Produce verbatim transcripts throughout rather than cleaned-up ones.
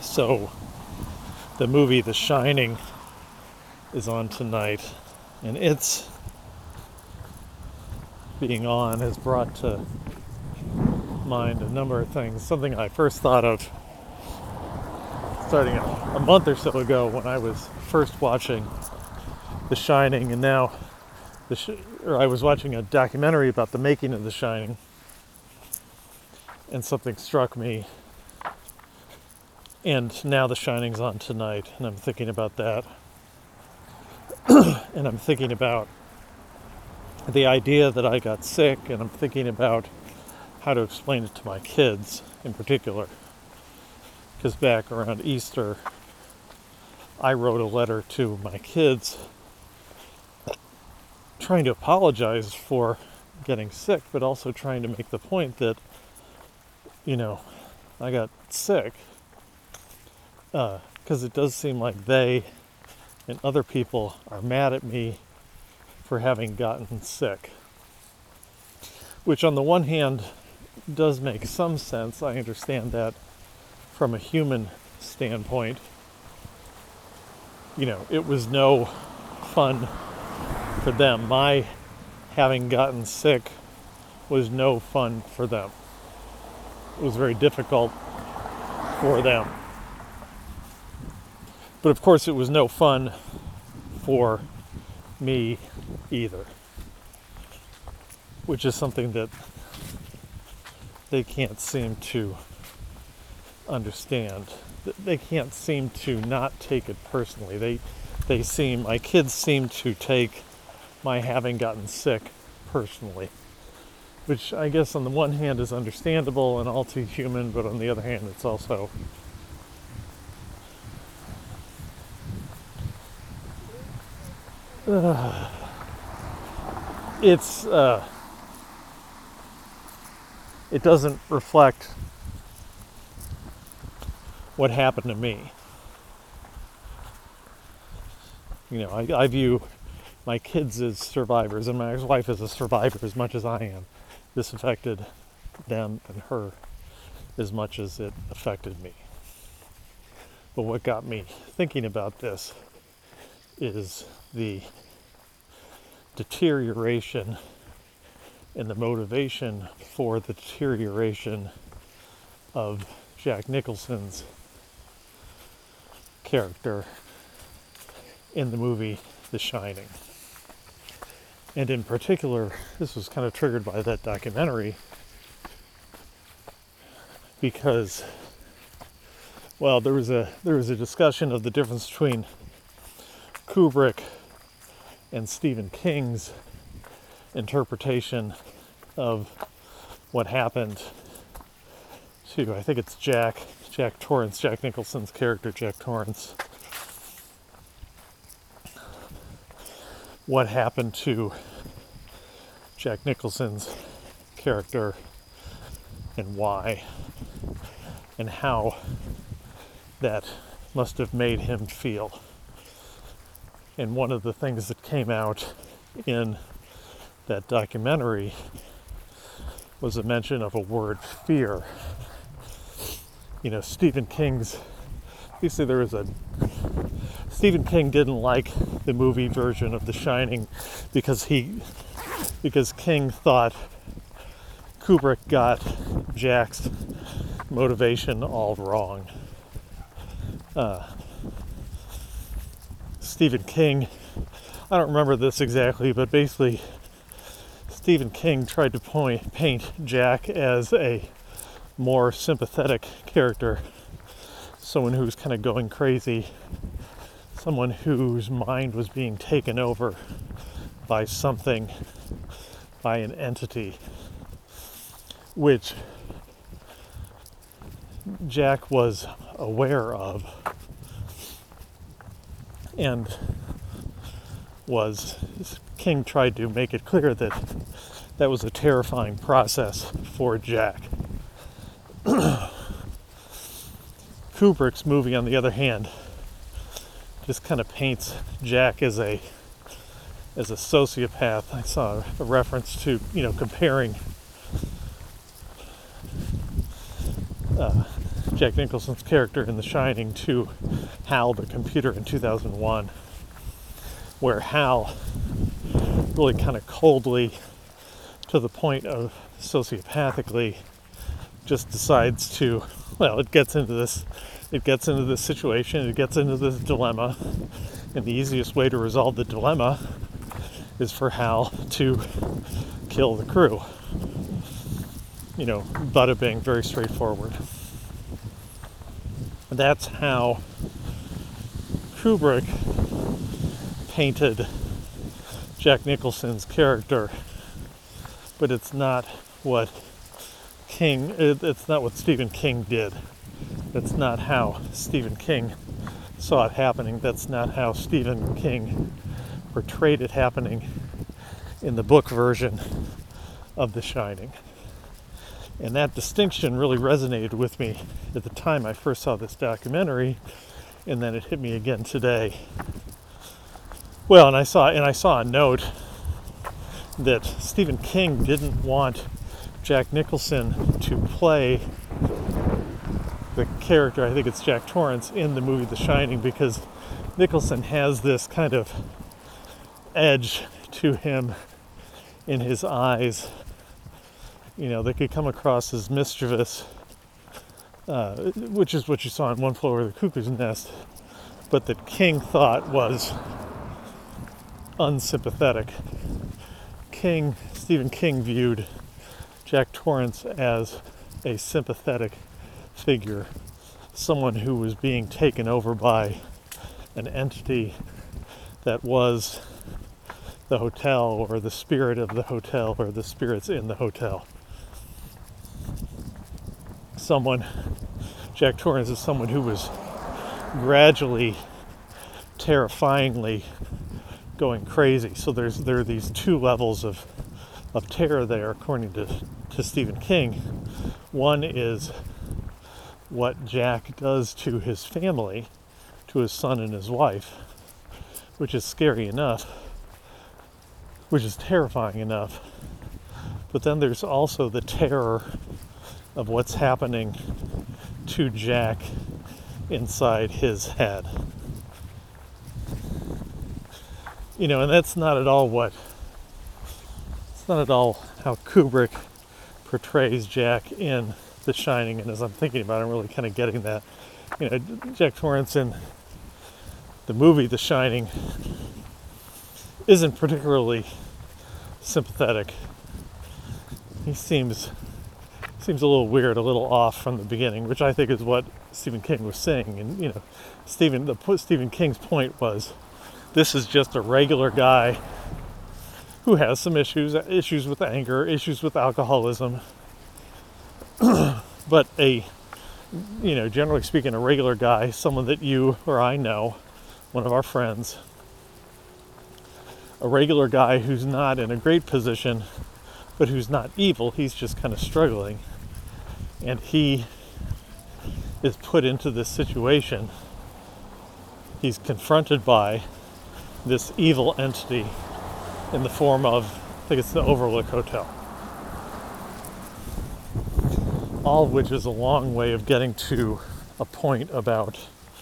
So the movie The Shining is on tonight, and it's being on has brought to mind a number of things. Something I first thought of starting a, a month or so ago when I was first watching The Shining, and now the sh- or I was watching a documentary about the making of The Shining, and something struck me. And now The Shining's on tonight, and I'm thinking about that. And I'm thinking about the idea that I got sick, and I'm thinking about how to explain it to my kids in particular. Because back around Easter, I wrote a letter to my kids trying to apologize for getting sick, but also trying to make the point that, you know, I got sick. Because uh, it does seem like they and other people are mad at me for having gotten sick. Which on the one hand does make some sense. I understand that from a human standpoint. You know, it was no fun for them. My having gotten sick was no fun for them. It was very difficult for them. But of course it was no fun for me either. Which is something that they can't seem to understand. They can't seem to not take it personally. They they seem, my kids seem to take my having gotten sick personally. Which I guess on the one hand is understandable and all too human, but on the other hand it's also uh, it's uh, it doesn't reflect what happened to me. You know, I, I view my kids as survivors, and my ex-wife as a survivor as much as I am. This affected them and her as much as it affected me. But what got me thinking about this is the deterioration and the motivation for the deterioration of Jack Nicholson's character in the movie The Shining. And in particular, this was kind of triggered by that documentary because, well, there was a there was a discussion of the difference between Kubrick and Stephen King's interpretation of what happened to, I think it's Jack, Jack Torrance, Jack Nicholson's character, Jack Torrance. What happened to Jack Nicholson's character and why, and how that must have made him feel. And one of the things that came out in that documentary was a mention of a word, fear. You know, Stephen King's, obviously there was a, Stephen King didn't like the movie version of The Shining because he, because King thought Kubrick got Jack's motivation all wrong. Uh, Stephen King, I don't remember this exactly, but basically Stephen King tried to point, paint Jack as a more sympathetic character, someone who's kind of going crazy, someone whose mind was being taken over by something, by an entity, which Jack was aware of and was, King tried to make it clear that that was a terrifying process for Jack. Kubrick's movie, on the other hand, just kind of paints Jack as a as a sociopath. I saw a reference to, you know, comparing uh, Jack Nicholson's character in The Shining to Hal the computer in two thousand one, where Hal really kind of coldly, to the point of sociopathically, just decides to, well, it gets into this, it gets into this situation, it gets into this dilemma, and the easiest way to resolve the dilemma is for Hal to kill the crew. You know, bada bing, very straightforward. That's how Kubrick painted Jack Nicholson's character, but it's not what King, it, it's not what Stephen King did. That's not how Stephen King saw it happening. That's not how Stephen King portrayed it happening in the book version of The Shining. And that distinction really resonated with me at the time I first saw this documentary, and then it hit me again today. Well, and I saw and I saw a note that Stephen King didn't want Jack Nicholson to play the character, I think it's Jack Torrance, in the movie The Shining, because Nicholson has this kind of edge to him in his eyes, you know, that could come across as mischievous, uh, which is what you saw in One Flew Over the Cuckoo's Nest, but that King thought was unsympathetic. King, Stephen King viewed Jack Torrance as a sympathetic figure, someone who was being taken over by an entity that was the hotel, or the spirit of the hotel, or the spirits in the hotel. Someone, Jack Torrance is someone who was gradually, terrifyingly going crazy. So there's there are these two levels of of terror there, according to, to Stephen King. One is what Jack does to his family, to his son and his wife, which is scary enough, which is terrifying enough. But then there's also the terror of what's happening to Jack inside his head. You know, and that's not at all what, it's not at all how Kubrick portrays Jack in The Shining. And as I'm thinking about it, I'm really kind of getting that. You know, Jack Torrance in the movie The Shining isn't particularly sympathetic. He seems seems a little weird, a little off from the beginning, which I think is what Stephen King was saying. And you know, Stephen the Stephen King's point was, this is just a regular guy who has some issues, issues with anger, issues with alcoholism, but a, you know, generally speaking, a regular guy, someone that you or I know, one of our friends, a regular guy who's not in a great position, but who's not evil. He's just kind of struggling. And he is put into this situation. He's confronted by this evil entity in the form of, I think it's the Overlook Hotel. All of which is a long way of getting to a point about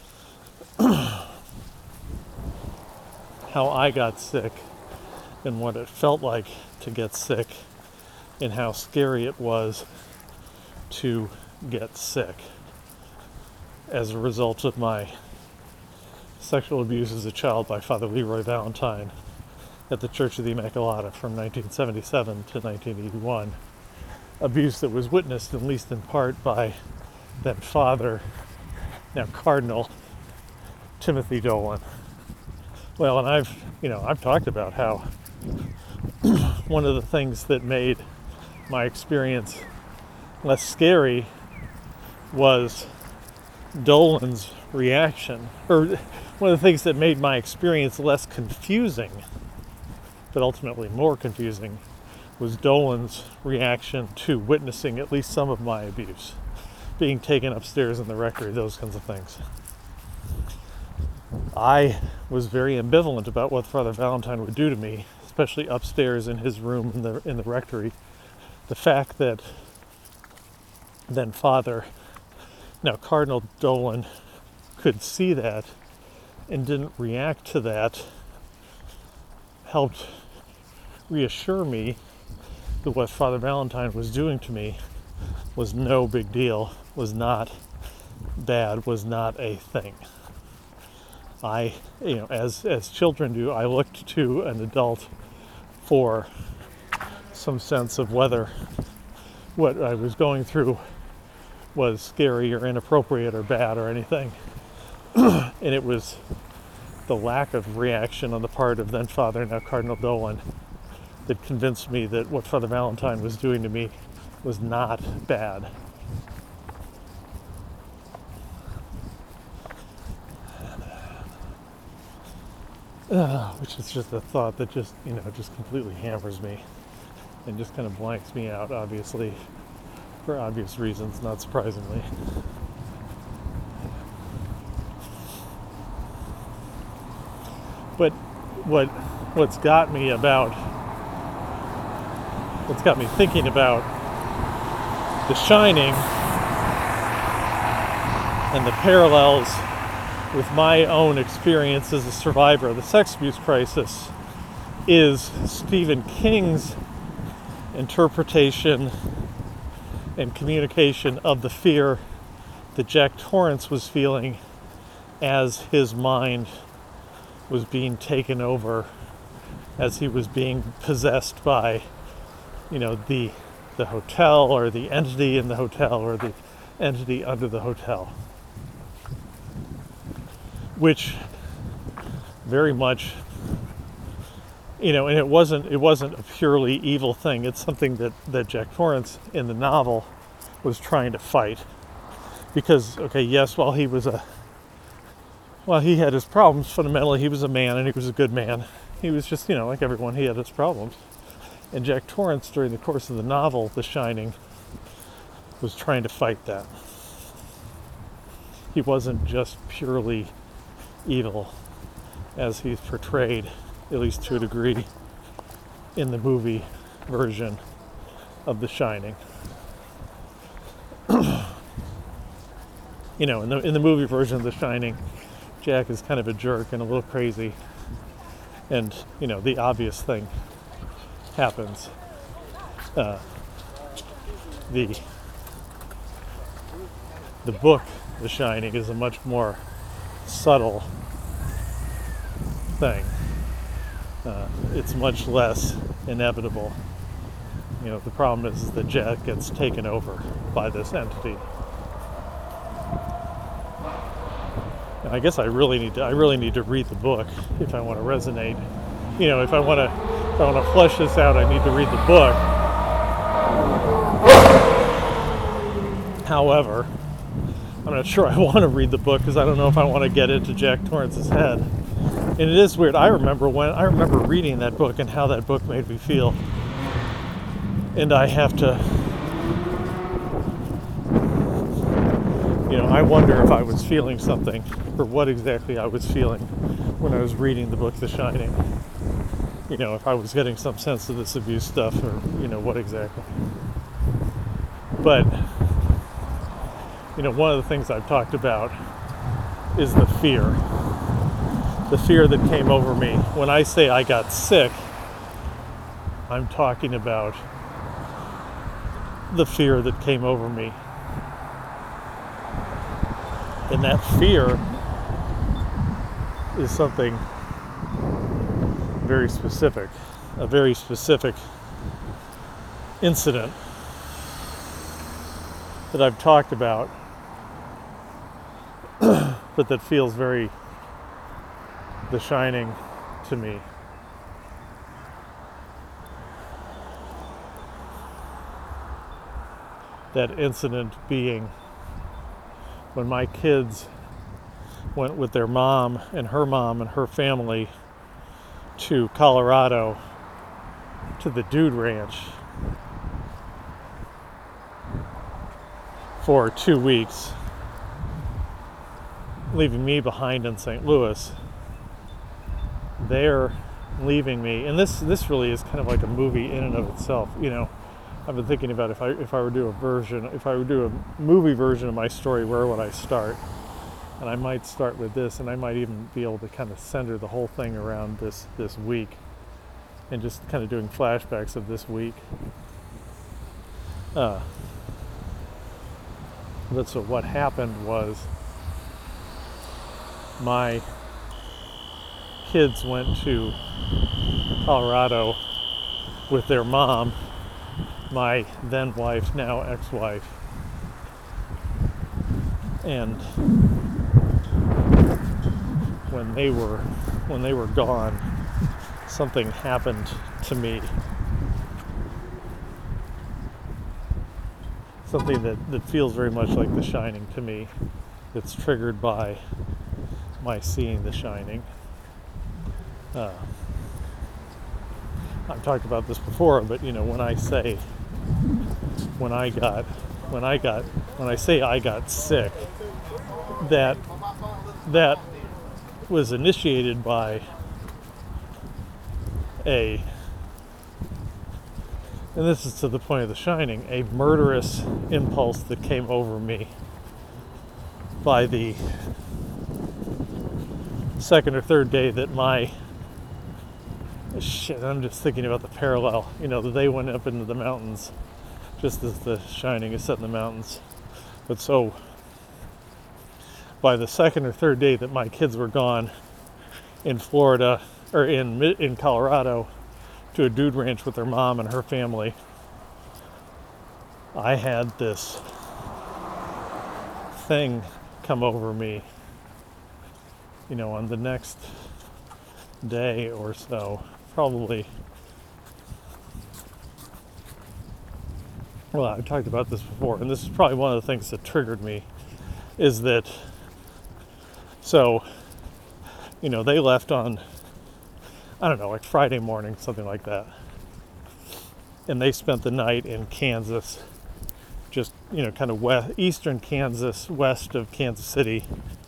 how I got sick and what it felt like to get sick and how scary it was to get sick as a result of my sexual abuse as a child by Father Leroy Valentine at the Church of the Immaculata from nineteen seventy-seven to nineteen eighty-one. Abuse that was witnessed, at least in part, by then Father, now Cardinal, Timothy Dolan. Well, and I've, you know, I've talked about how one of the things that made my experience less scary was Dolan's reaction, or one of the things that made my experience less confusing, but ultimately more confusing, was Dolan's reaction to witnessing at least some of my abuse, being taken upstairs in the rectory, those kinds of things. I was very ambivalent about what Father Valentine would do to me, especially upstairs in his room in the in the rectory. The fact that then Father Now, Cardinal Dolan could see that and didn't react to that, helped reassure me that what Father Valentine was doing to me was no big deal, was not bad, was not a thing. I, you know, as as children do, I looked to an adult for some sense of whether what I was going through was scary or inappropriate or bad or anything. And it was the lack of reaction on the part of then Father, now Cardinal Dolan, that convinced me that what Father Valentine was doing to me was not bad. Uh, which is just a thought that just, you know, just completely hammers me and just kind of blanks me out, obviously, for obvious reasons, not surprisingly. But what what's got me about what's got me thinking about The Shining and the parallels with my own experience as a survivor of the sex abuse crisis is Stephen King's interpretation and communication of the fear that Jack Torrance was feeling as his mind was being taken over, as he was being possessed by, you know, the the hotel or the entity in the hotel or the entity under the hotel. Which very much, you know, and it wasn't it wasn't a purely evil thing. It's something that, that Jack Torrance in the novel was trying to fight. Because, okay, yes, while he was a while he had his problems, fundamentally he was a man and he was a good man. He was just, you know, like everyone, he had his problems. And Jack Torrance, during the course of the novel, The Shining, was trying to fight that. He wasn't just purely evil as he's portrayed, at least to a degree, in the movie version of The Shining. You know, in the in the movie version of The Shining, Jack is kind of a jerk and a little crazy, and, you know, the obvious thing happens. Uh, the the book, The Shining, is a much more subtle thing. Uh, it's much less inevitable. You know, the problem is that Jack gets taken over by this entity. And I guess I really need to. I really need to read the book if I want to resonate. You know, if I want to, if I want to flesh this out, I need to read the book. However, I'm not sure I want to read the book because I don't know if I want to get into Jack Torrance's head. And it is weird. I remember when I remember reading that book and how that book made me feel. And I have to, you know, I wonder if I was feeling something, or what exactly I was feeling when I was reading the book The Shining. You know, if I was getting some sense of this abuse stuff, or, you know, what exactly. But, you know, one of the things I've talked about is the fear. The fear that came over me. When I say I got sick, I'm talking about the fear that came over me. And that fear is something very specific, a very specific incident that I've talked about, but that feels very The Shining to me. That incident being when my kids went with their mom and her mom and her family to Colorado, to the Dude Ranch, for two weeks, leaving me behind in Saint Louis. They're leaving me, and this this really is kind of like a movie in and of itself. You know, I've been thinking about if I if I were to do a version, if I would do a movie version of my story, where would I start? And I might start with this, and I might even be able to kind of center the whole thing around this this week, and just kind of doing flashbacks of this week. Uh, but so what happened was, my kids went to Colorado with their mom, my then wife, now ex-wife, and when they were when they were gone, something happened to me. Something that, that feels very much like The Shining to me. It's triggered by my seeing The Shining. Uh, I've talked about this before, but you know, when I say when I got when I got when I say I got sick, that that was initiated by a, and this is to the point of The Shining, a murderous impulse that came over me by the second or third day that my shit, I'm just thinking about the parallel, you know, that they went up into the mountains just as The Shining is set in the mountains. But so by the second or third day that my kids were gone in Florida, or in in Colorado, to a dude ranch with their mom and her family, I had this thing come over me, you know, on the next day or so, probably. Well, I've talked about this before, and this is probably one of the things that triggered me, is that, so, you know, they left on, I don't know, like Friday morning, something like that. And they spent the night in Kansas, just, you know, kind of west, eastern Kansas, west of Kansas City,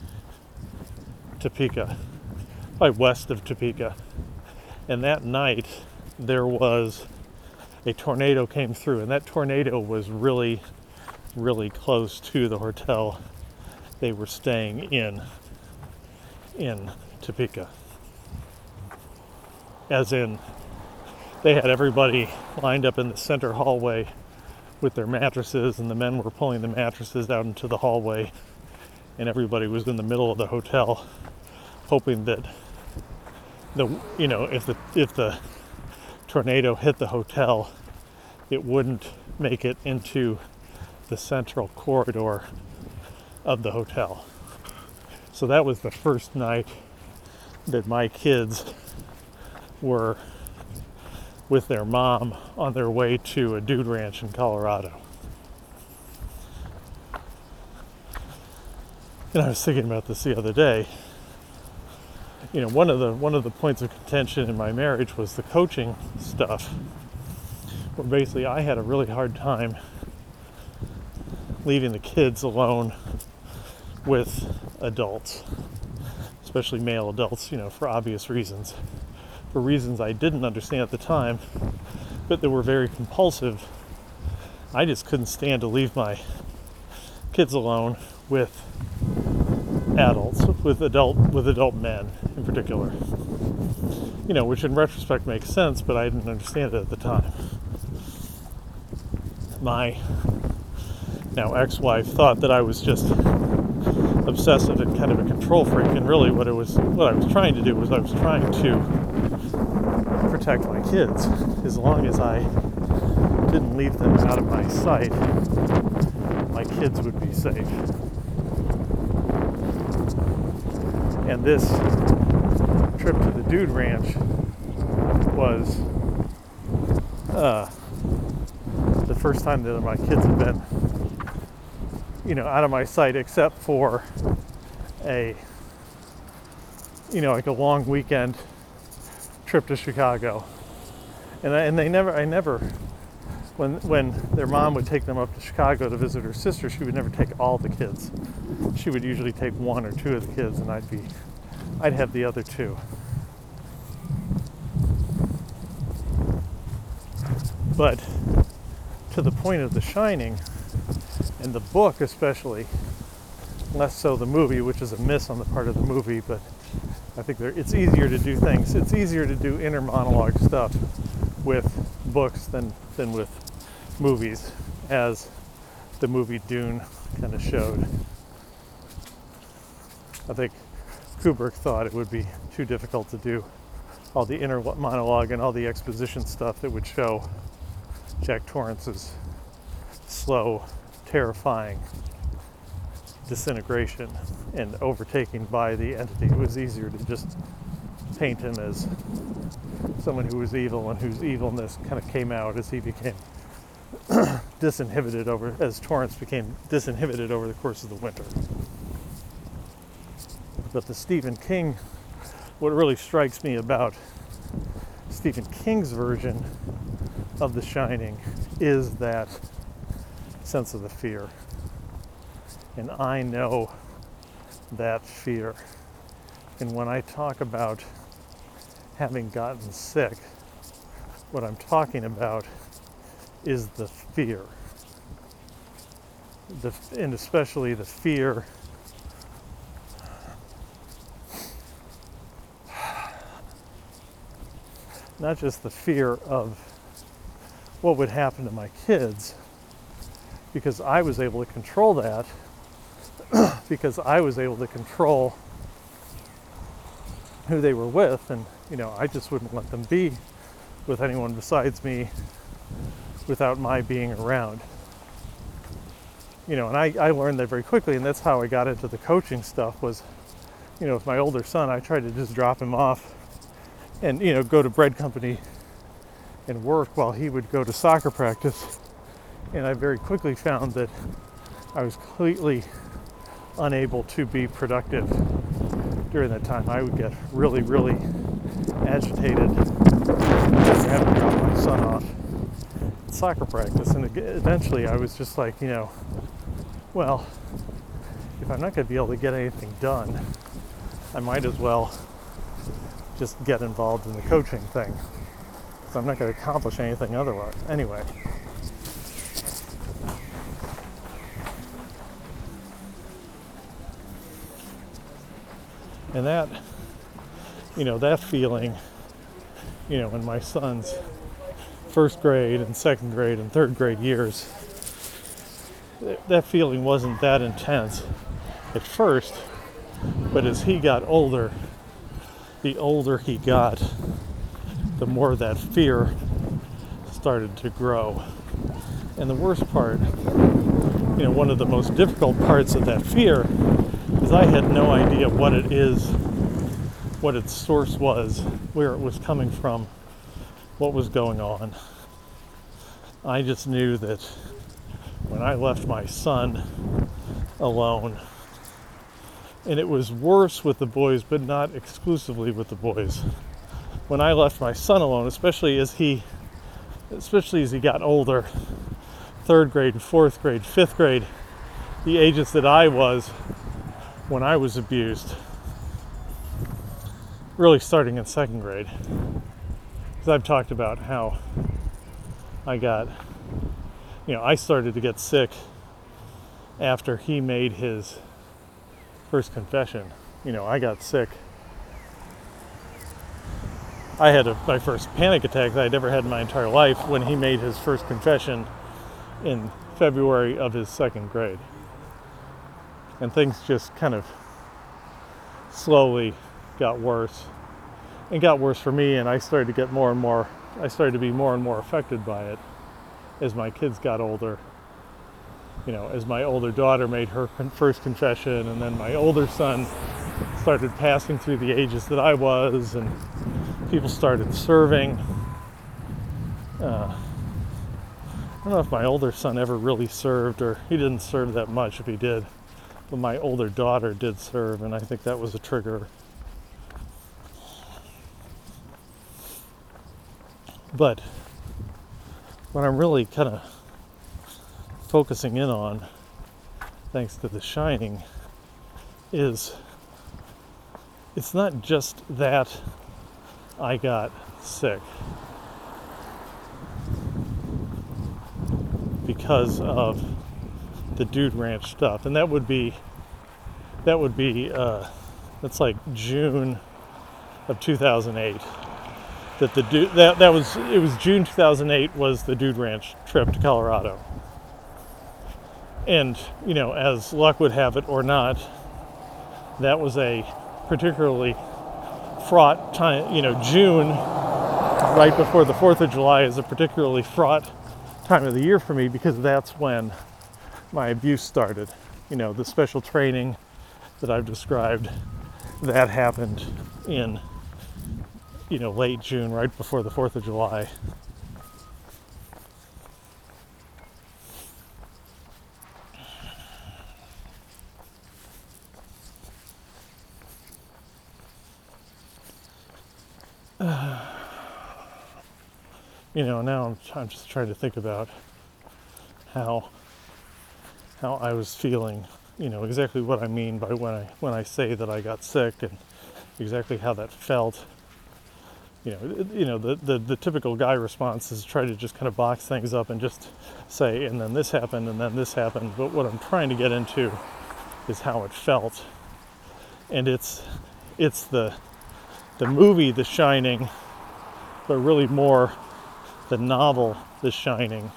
Topeka, probably west of Topeka. And that night, there was a tornado came through, and that tornado was really, really close to the hotel they were staying in, in Topeka. As in, they had everybody lined up in the center hallway with their mattresses, and the men were pulling the mattresses out into the hallway, and everybody was in the middle of the hotel, hoping that the, you know, if the if the tornado hit the hotel, it wouldn't make it into the central corridor of the hotel. So that was the first night that my kids were with their mom on their way to a dude ranch in Colorado. And I was thinking about this the other day. You know, one of the one of the points of contention in my marriage was the coaching stuff, where basically I had a really hard time leaving the kids alone with adults, especially male adults, you know, for obvious reasons. For reasons I didn't understand at the time, but that were very compulsive. I just couldn't stand to leave my kids alone with adults, with adult with adult men in particular. You know, which in retrospect makes sense, but I didn't understand it at the time. My now ex-wife thought that I was just obsessive and kind of a control freak, and really what it was what I was trying to do was I was trying to protect my kids. As long as I didn't leave them out of my sight, my kids would be safe. And this trip to the dude ranch was uh, the first time that my kids had been, you know, out of my sight, except for a, you know, like a long weekend trip to Chicago. And I, and they never, I never, when when their mom would take them up to Chicago to visit her sister, she would never take all the kids. She would usually take one or two of the kids, and I'd be, I'd have the other two. But to the point of The Shining, and the book especially, less so the movie, which is a miss on the part of the movie, but I think there, it's easier to do things. It's easier to do inner monologue stuff with books than, than with movies, as the movie Dune kind of showed. I think Kubrick thought it would be too difficult to do all the inner monologue and all the exposition stuff that would show Jack Torrance's slow, terrifying disintegration and overtaking by the entity. It was easier to just paint him as someone who was evil and whose evilness kind of came out as he became disinhibited over, as Torrance became disinhibited over the course of the winter. But the Stephen King, what really strikes me about Stephen King's version of The Shining is that sense of the fear. And I know that fear. And when I talk about having gotten sick, what I'm talking about is the fear. The, and especially the fear not just the fear of what would happen to my kids, because I was able to control that, because I was able to control who they were with, and you know, I just wouldn't let them be with anyone besides me without my being around. You know, and I, I learned that very quickly, and that's how I got into the coaching stuff was, you know, with my older son, I tried to just drop him off and, you know, go to bread company and work while he would go to soccer practice. And I very quickly found that I was completely unable to be productive during that time. I would get really, really agitated just having to drop my son off at soccer practice. And eventually I was just like, you know, well, if I'm not going to be able to get anything done, I might as well just get involved in the coaching thing, because I'm not going to accomplish anything otherwise. Anyway. And that, you know, that feeling, you know, in my son's first grade and second grade and third grade years, that feeling wasn't that intense at first, but as he got older, the older he got, the more that fear started to grow. And the worst part, you know, one of the most difficult parts of that fear is I had no idea what it is, what its source was, where it was coming from, what was going on. I just knew that when I left my son alone, and it was worse with the boys, but not exclusively with the boys. When I left my son alone, especially as he, especially as he got older, third grade, fourth grade, fifth grade, the ages that I was when I was abused, really starting in second grade. Because I've talked about how I got, you know, I started to get sick after he made his first confession. You know, I got sick. I had a, my first panic attack that I'd ever had in my entire life when he made his first confession in February of his second grade. And things just kind of slowly got worse. It got worse for me, and I started to get more and more, I started to be more and more affected by it as my kids got older. You know, as my older daughter made her first confession, and then my older son started passing through the ages that I was, and people started serving. Uh, I don't know if my older son ever really served, or he didn't serve that much if he did, but my older daughter did serve, and I think that was a trigger. But what I'm really kind of focusing in on, thanks to The Shining, is it's not just that I got sick. because of the Dude Ranch stuff. And that would be, that would be, uh, that's like June of two thousand eight. That the dude, that, that was, it was June two thousand eight was the Dude Ranch trip to Colorado. And, you know, as luck would have it or not, that was a particularly fraught time. You know, June, right before the fourth of July, is a particularly fraught time of the year for me because that's when my abuse started. You know, the special training that I've described, that happened in, you know, late June, right before the fourth of July. Uh, you know, now I'm, I'm just trying to think about how how I was feeling, you know, exactly what I mean by when I when I say that I got sick and exactly how that felt. You know, it, you know, the, the, the typical guy response is try to just kind of box things up and just say, and then this happened, and then this happened. But what I'm trying to get into is how it felt. And it's it's the the movie The Shining, but really more the novel The Shining.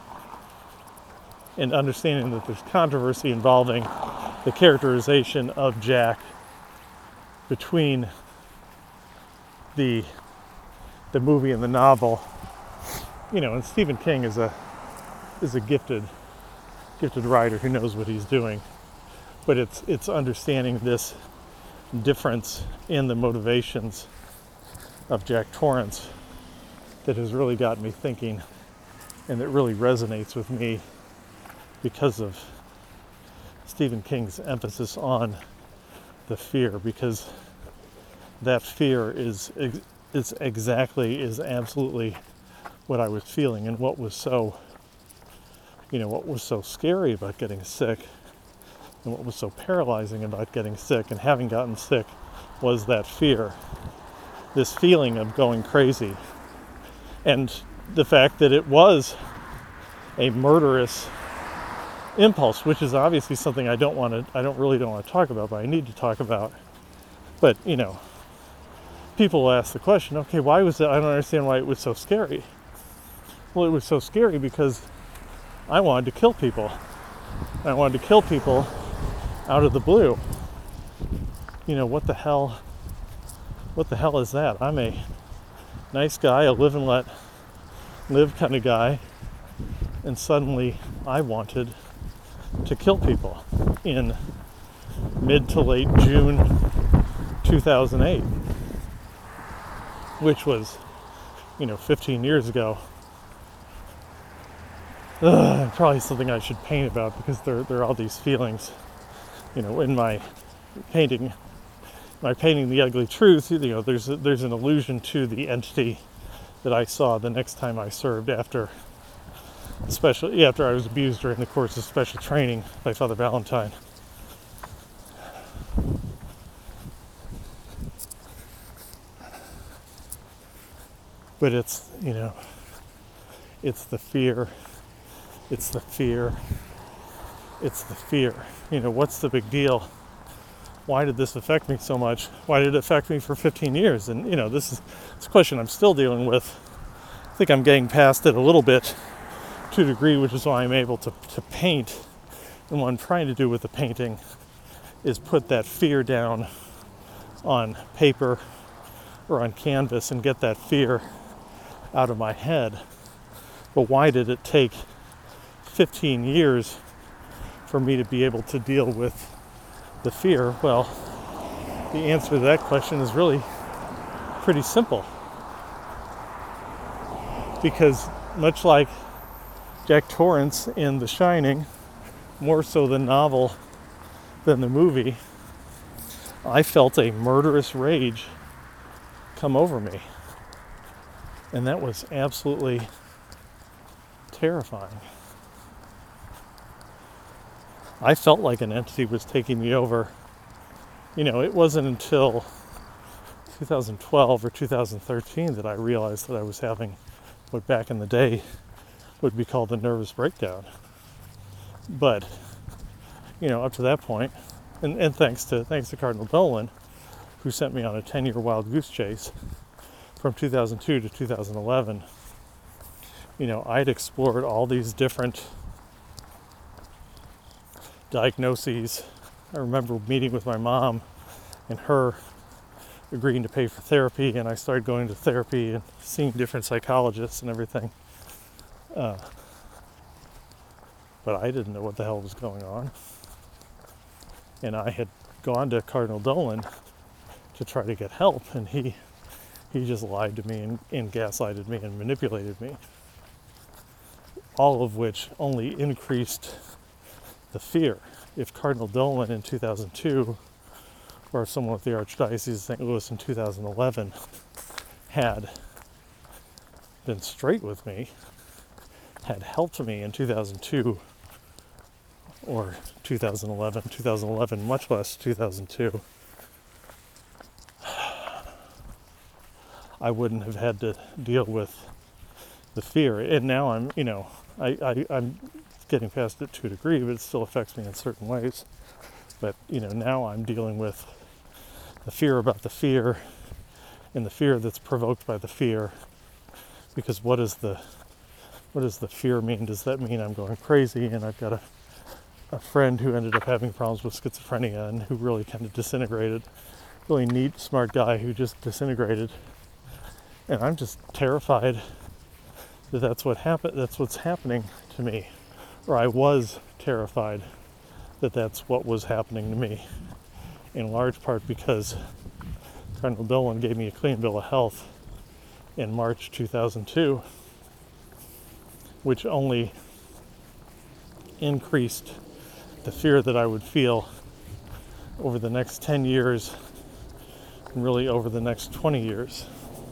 And understanding that there's controversy involving the characterization of Jack between the the movie and the novel. You know, and Stephen King is a is a gifted gifted writer who knows what he's doing. But it's it's understanding this difference in the motivations of Jack Torrance that has really got me thinking, and that really resonates with me because of Stephen King's emphasis on the fear, because that fear is is exactly, is absolutely what I was feeling, and what was so, you know, what was so scary about getting sick, and what was so paralyzing about getting sick and having gotten sick was that fear, this feeling of going crazy, and the fact that it was a murderous impulse, which is obviously something I don't want to, I don't really don't want to talk about, but I need to talk about. But, you know, people will ask the question, okay, why was it, I don't understand why it was so scary. Well, it was so scary because I wanted to kill people. I wanted to kill people out of the blue. You know, what the hell, what the hell is that? I'm a nice guy, a live and let live kind of guy, and suddenly I wanted to kill people in mid to late June two thousand eight, which was, you know, fifteen years ago. Ugh, probably something I should paint about, because there, there are all these feelings, you know, in my painting, my painting The Ugly Truth. You know, there's a, there's an allusion to the entity that I saw the next time I served after special, after I was abused during the course of special training by Father Valentine. But it's, you know, it's the fear. It's the fear. It's the fear. You know, what's the big deal? Why did this affect me so much? Why did it affect me for fifteen years? And, you know, this is this question I'm still dealing with. I think I'm getting past it a little bit to a degree, which is why I'm able to, to paint. And what I'm trying to do with the painting is put that fear down on paper or on canvas and get that fear out of my head. But why did it take fifteen years for me to be able to deal with the fear? Well, the answer to that question is really pretty simple. Because much like Jack Torrance in The Shining, more so the novel than the movie, I felt a murderous rage come over me. And that was absolutely terrifying. I felt like an entity was taking me over. You know, it wasn't until two thousand twelve or two thousand thirteen that I realized that I was having what back in the day would be called a nervous breakdown. But, you know, up to that point, and, and thanks to thanks to Cardinal Dolan, who sent me on a ten-year wild goose chase from two thousand two to two thousand eleven, you know, I'd explored all these different diagnoses. I remember meeting with my mom and her agreeing to pay for therapy, and I started going to therapy and seeing different psychologists and everything. Uh, but I didn't know what the hell was going on. And I had gone to Cardinal Dolan to try to get help, and he he just lied to me and, and gaslighted me and manipulated me. All of which only increased the fear. If Cardinal Dolan in two thousand two, or someone with the Archdiocese of Saint Louis in two thousand eleven had been straight with me, had helped me in two thousand two, or two thousand eleven, two thousand eleven, much less two thousand two, I wouldn't have had to deal with the fear. And now I'm, you know, I, I, I'm getting past it to a degree, but it still affects me in certain ways. But, you know, now I'm dealing with the fear about the fear, and the fear that's provoked by the fear. Because what is the what does the fear mean? Does that mean I'm going crazy? And I've got a, a friend who ended up having problems with schizophrenia and who really kind of disintegrated. Really neat, smart guy who just disintegrated. And I'm just terrified that that's what happened. That's what's happening to me, or I was terrified that that's what was happening to me. In large part because Cardinal Dolan gave me a clean bill of health in March two thousand two, which only increased the fear that I would feel over the next ten years, and really over the next twenty years.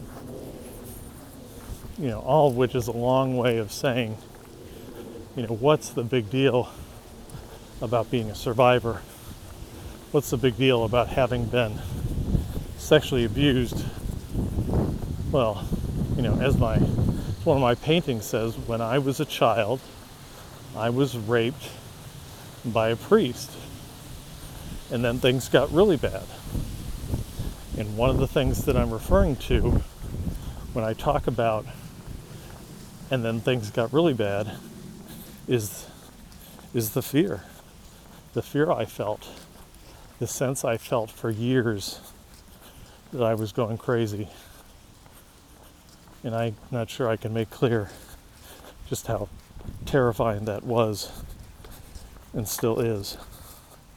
You know, all of which is a long way of saying, you know, what's the big deal about being a survivor? What's the big deal about having been sexually abused? Well, you know, as my one of my paintings says, when I was a child, I was raped by a priest. And then things got really bad. And one of the things that I'm referring to when I talk about and then things got really bad is is the fear. The fear I felt. The sense I felt for years that I was going crazy. And I'm not sure I can make clear just how terrifying that was and still is.